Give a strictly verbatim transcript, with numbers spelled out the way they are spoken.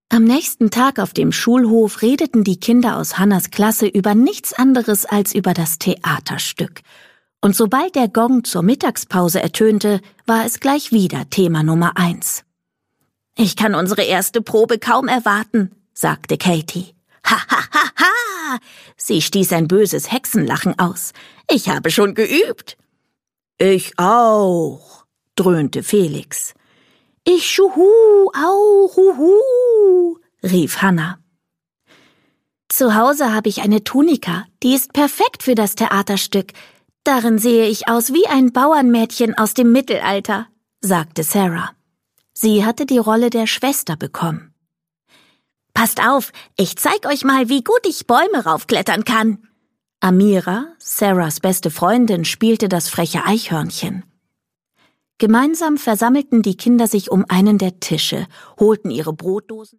Am nächsten Tag auf dem Schulhof redeten die Kinder aus Hannas Klasse über nichts anderes als über das Theaterstück. Und sobald der Gong zur Mittagspause ertönte, war es gleich wieder Thema Nummer eins. »Ich kann unsere erste Probe kaum erwarten«, sagte Katie. »Ha, ha, ha, ha!« Sie stieß ein böses Hexenlachen aus. »Ich habe schon geübt.« »Ich auch«, dröhnte Felix. »Ich schuhu, auch, huhu«, rief Hanna. »Zu Hause habe ich eine Tunika, die ist perfekt für das Theaterstück. Darin sehe ich aus wie ein Bauernmädchen aus dem Mittelalter«, sagte Sarah. Sie hatte die Rolle der Schwester bekommen. »Passt auf, ich zeig euch mal, wie gut ich Bäume raufklettern kann.« Amira, Sarahs beste Freundin, spielte das freche Eichhörnchen. Gemeinsam versammelten die Kinder sich um einen der Tische, holten ihre Brotdosen